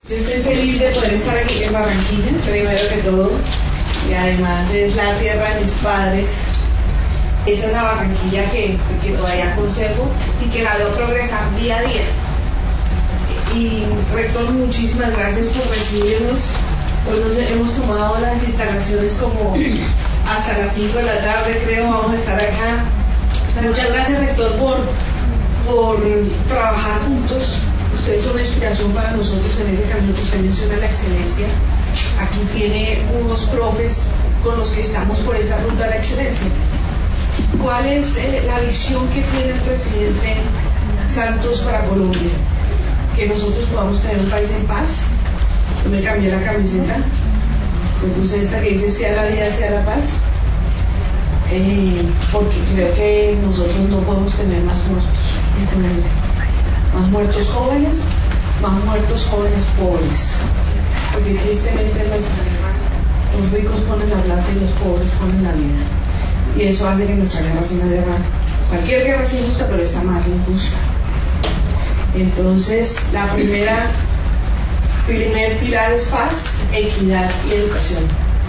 Yo estoy feliz de poder estar aquí en Barranquilla, primero que todo, y además es la tierra de mis padres. Esa es la Barranquilla que todavía conservo y que la veo progresar día a día. Y rector, muchísimas gracias por recibirnos. Hoy nos hemos tomado las instalaciones como hasta las 5 de la tarde, creo, vamos a estar acá. Muchas gracias, rector, por trabajar juntos. Ustedes son una inspiración para nosotros en ese camino que usted menciona, la excelencia. Aquí tiene unos profes con los que estamos por esa ruta a la excelencia. ¿Cuál es la visión que tiene el presidente Santos para Colombia? Que nosotros podamos tener un país en paz. Yo me cambié la camiseta, me puse esta que dice sea la vida, sea la paz, porque creo que nosotros no podemos tener más muertos en Colombia. Más muertos jóvenes, más muertos jóvenes pobres, porque tristemente en nuestra guerra los ricos ponen la plata y los pobres ponen la vida, y eso hace que nuestra guerra sea una guerra, cualquier guerra es injusta, pero esta más injusta. Entonces primer pilar es paz, equidad y educación.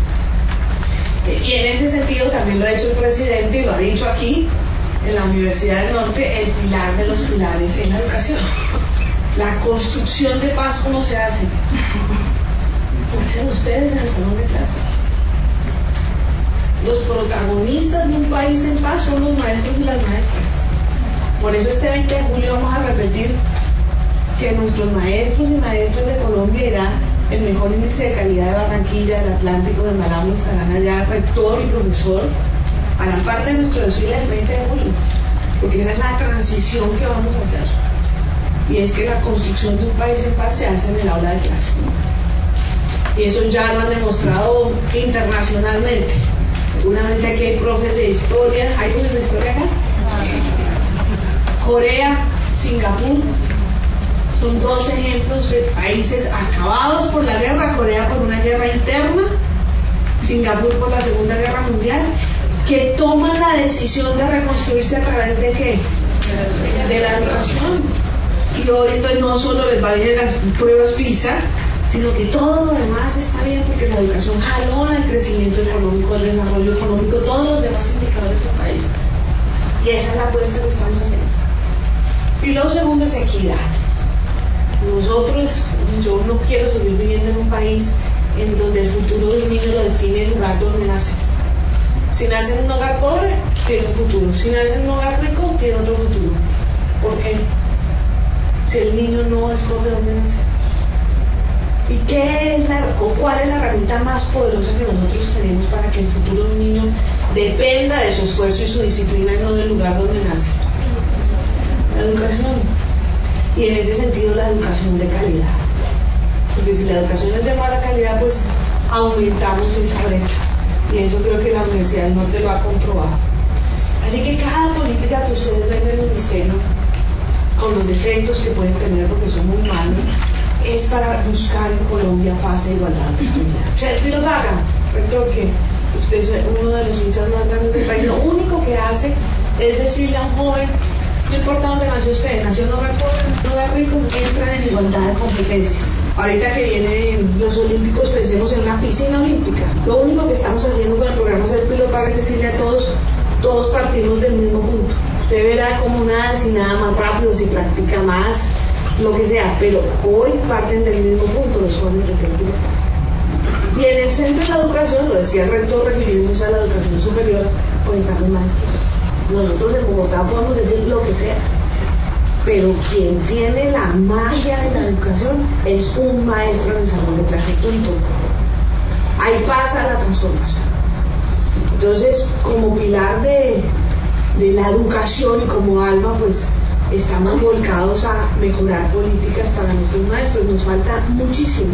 Y en ese sentido también lo ha hecho el presidente y lo ha dicho aquí en la Universidad del Norte, el pilar de los pilares es la educación. La construcción de paz, ¿cómo se hace? Lo hacen ustedes en el salón de clase. Los protagonistas de un país en paz son los maestros y las maestras. Por eso este 20 de julio vamos a repetir que nuestros maestros y maestras de Colombia irán el mejor índice de calidad de Barranquilla, del Atlántico, de Malambo, estarán allá rector y profesor, harán parte de nuestro desfile del 20 de julio, porque esa es la transición que vamos a hacer, y es que la construcción de un país en paz se hace en el aula de clase, y eso ya lo han demostrado internacionalmente. Seguramente aquí hay profes de historia. ¿Hay profes de historia acá? Corea, Singapur, son dos ejemplos de países acabados por la guerra. Corea por una guerra interna, Singapur por la Segunda Guerra Mundial, que toman la decisión de reconstruirse a través de ¿qué? De la educación. Y hoy entonces no solo les va bien las pruebas PISA, sino que todo lo demás está bien porque la educación jalona el crecimiento económico, el desarrollo económico, todos los demás indicadores del país. Y esa es la apuesta que estamos haciendo. Y lo segundo es equidad. Yo no quiero seguir viviendo en un país en donde el futuro de un niño lo define el lugar donde nace. Si nace en un hogar pobre, tiene un futuro. Si nace en un hogar rico, tiene otro futuro. ¿Por qué? Si el niño no escoge dónde nace. ¿Y cuál es la herramienta más poderosa que nosotros tenemos para que el futuro de un niño dependa de su esfuerzo y su disciplina y no del lugar donde nace? La educación. Y en ese sentido la educación de calidad. Porque si la educación es de mala calidad, pues aumentamos esa brecha. Y eso creo que la Universidad del Norte lo ha comprobado. Así que cada política que ustedes ven en el ministerio, con los defectos que pueden tener porque son muy malos, es para buscar en Colombia paz e igualdad de oportunidad. Sergio Vaga, rector, que usted es uno de los hinchas más grandes del país, lo único que hace es decirle a un joven, no importa dónde nació usted, nació en un hogar pobre, en un hogar rico, entran en igualdad de competencias. Ahorita que vienen los Olímpicos, pensemos en una piscina olímpica. Lo único que estamos haciendo con el programa Sergio Vaga es decirle a todos partimos del mismo punto. Usted verá cómo nada, si nada más rápido, si practica más, lo que sea, pero hoy parten del mismo punto los jóvenes de Sergio. Y en el centro de la educación, lo decía el rector refiriéndose a la educación superior, pues están los maestros. Nosotros en Bogotá podemos decir lo que sea, pero quien tiene la magia de la educación es un maestro en el salón de clase, punto. Ahí pasa la transformación. Entonces, como pilar de la educación y como alma, pues estamos volcados a mejorar políticas para nuestros maestros. Nos falta muchísimo,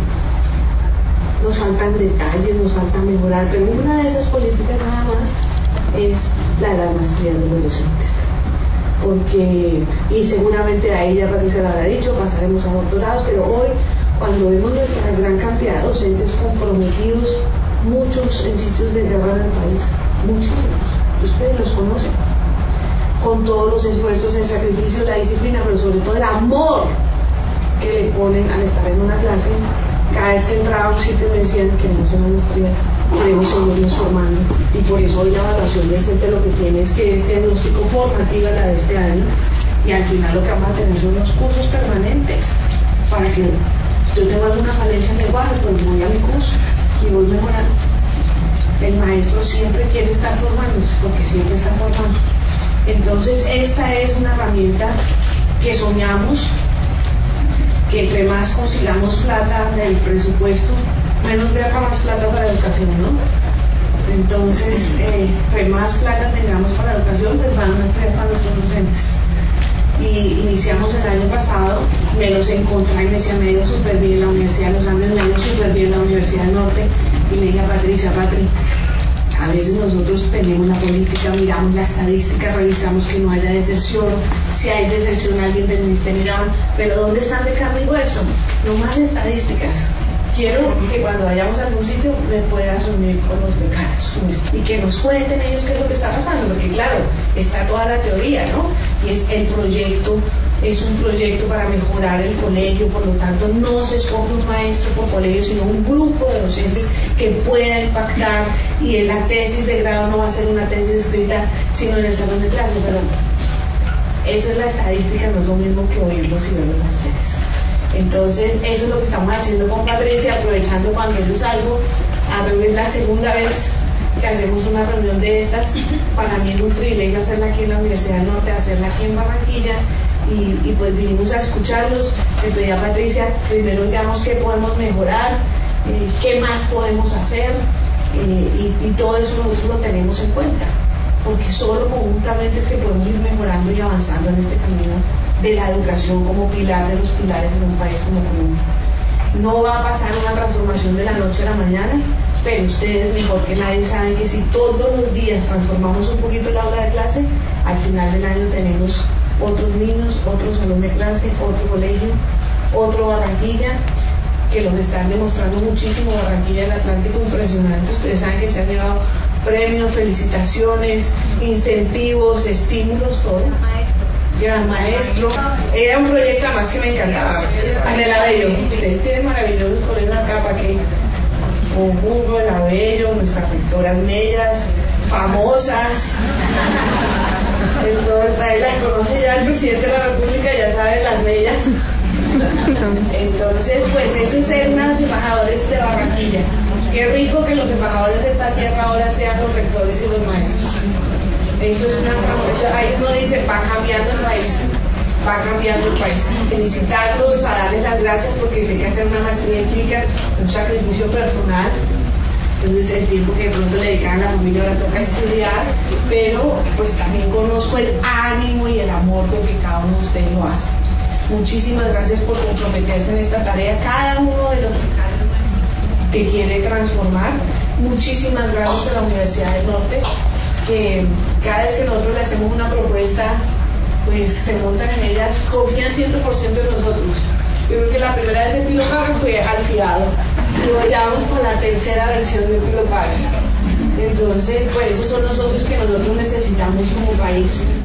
nos faltan detalles, nos falta mejorar, pero una de esas políticas nada más es la de las maestrías de los docentes, porque, y seguramente a ella Patricia le habrá dicho, pasaremos a doctorados, pero hoy cuando vemos nuestra gran cantidad de docentes comprometidos, muchos en sitios de guerra en el país, muchísimos, ustedes los conocen, con todos los esfuerzos, el sacrificio, la disciplina, pero sobre todo el amor que le ponen al estar en una clase. Cada vez que entraba a un sitio me decían: queremos unas maestrías, queremos seguirnos formando, y por eso hoy la evaluación decente lo que tiene es que es diagnóstico formativa la de este año, y al final lo que vamos a tener son unos cursos permanentes para que yo tengo alguna falencia en el lenguaje, pues voy a mi curso y voy mejorando. El maestro siempre quiere estar formándose porque siempre está formando. Entonces esta es una herramienta que soñamos que entre más consigamos plata del presupuesto, menos guerra, más plata para educación, ¿no? Entonces, entre más plata tengamos para educación, pues van más traer para nuestros docentes. Y iniciamos el año pasado, me los encontré y me decía: me ha ido súper bien la Universidad de los Andes, me ha ido súper bien la Universidad del Norte, y le dije a Patricia: Patri, a veces nosotros tenemos la política, miramos la estadística, revisamos que no haya deserción, si hay deserción alguien del ministerio llama, pero ¿dónde están de carne y hueso? No más estadísticas. Quiero que cuando vayamos a algún sitio me puedas reunir con los becarios y que nos cuenten ellos qué es lo que está pasando, porque claro, está toda la teoría, ¿no? Y es el proyecto, es un proyecto para mejorar el colegio, por lo tanto no se escoge un maestro por colegio, sino un grupo de docentes que pueda impactar, y en la tesis de grado no va a ser una tesis escrita, sino en el salón de clase, pero eso es la estadística, no es lo mismo que oírlos y verlos a ustedes. Entonces, eso es lo que estamos haciendo con Patricia, aprovechando cuando yo salgo. A revés, la segunda vez que hacemos una reunión de estas, para mí es un privilegio hacerla aquí en la Universidad del Norte, hacerla aquí en Barranquilla, y pues vinimos a escucharlos. Le pedí a Patricia, primero digamos qué podemos mejorar, qué más podemos hacer, y todo eso nosotros lo tenemos en cuenta, porque solo conjuntamente es que podemos ir mejorando y avanzando en este camino de la educación como pilar de los pilares en un país como Colombia. No va a pasar una transformación de la noche a la mañana, pero ustedes mejor que nadie saben que si todos los días transformamos un poquito el aula de clase, al final del año tenemos otros niños, otro salón de clase, otro colegio, otro Barranquilla, que los están demostrando muchísimo. Barranquilla, el Atlántico, impresionante. Ustedes saben que se han llevado premios, felicitaciones, incentivos, estímulos, todo. Gran maestro. Era un proyecto además que me encantaba. En el Abello. Ustedes tienen maravillosos colegios acá, para que Conjunto, el Abello, nuestras rectoras mellas, famosas. Entonces, ahí las conoce ya el presidente de la República, ya saben las mellas. Entonces, pues eso es ser unos embajadores de Barranquilla. Qué rico que los embajadores de esta tierra ahora sean los rectores y los maestros. Eso es una transformación. Ahí uno dice: va cambiando el país, va cambiando el país. Felicitarlos, a darles las gracias, porque sé que hacer una maestría implica un sacrificio personal. Entonces el tiempo que de pronto le dedican a la familia ahora toca estudiar, pero pues también conozco el ánimo y el amor con que cada uno de ustedes lo hace. Muchísimas gracias por comprometerse en esta tarea, cada uno de los que quiere transformar. Muchísimas gracias a la Universidad del Norte, que cada vez que nosotros le hacemos una propuesta, pues se montan en ellas, confían 100% en nosotros. Yo creo que la primera vez de Pilopaga fue al fiado, y luego ya vamos por la tercera versión de Pilopaga. Entonces, pues esos son los socios que nosotros necesitamos como país.